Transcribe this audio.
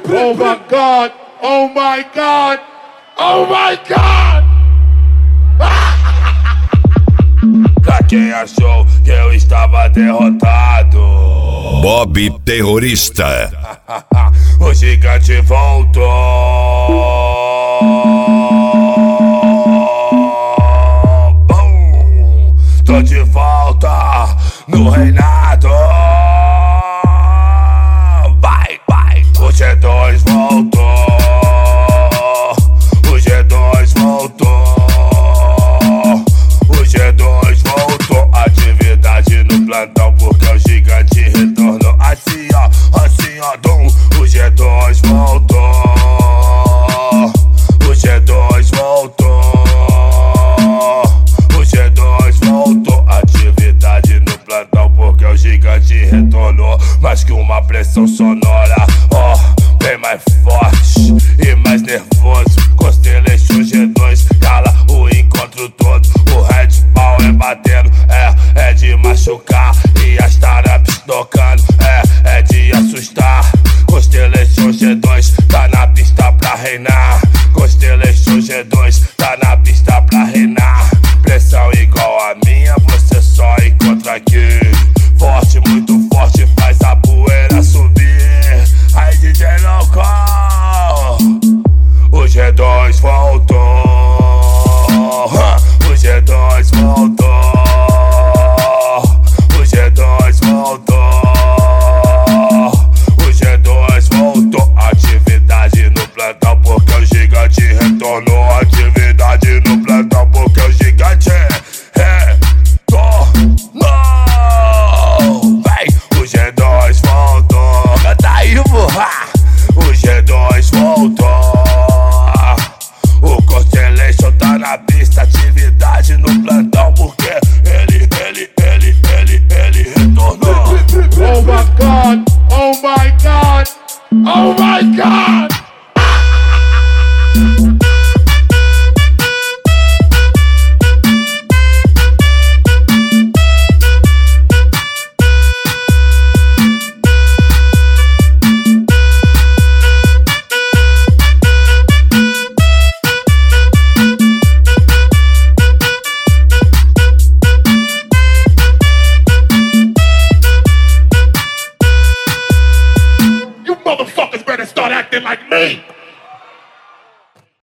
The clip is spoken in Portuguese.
Oh my God! Oh my God! Oh my God! Pra quem achou que eu estava derrotado, Bob Terrorista. o gigante voltou. Bum! Tô de volta no reinado. Vai, vai, o G2 voltou. O G2 voltou. O G2 voltou. Atividade no plantão porque o gigante retornou. Assim ó, dum. O G2 voltou. O G2 voltou. O G2 voltou. Atividade no plantão porque o gigante retornou. Mais que uma pressão sonora, ó, bem mais forte e mais nervoso. Constellation G2 cala o encontro todo. O Red Power batendo, é de machucar. E as taraps tocando, é de assustar. Constellation G2 tá na pista pra reinar. Constellation G2 tá na pista pra reinar. Pressão igual a minha você só encontra aqui. Forte, muito forte, faz a poeira subir. Aí DJ louco, o G2 voltou. O G2 voltou. O G2 voltou. O G2 voltou. Atividade no plantão porque o gigante retornou. Atividade no plantão porque o gigante retornou. Vem, o G2 voltou. Canta aí, burra. O G2 voltou. O Constellation tá na pista. Atividade no plantão porque ele retornou. Oh my God! Oh my God! Oh my God! You motherfuckers better start acting like me!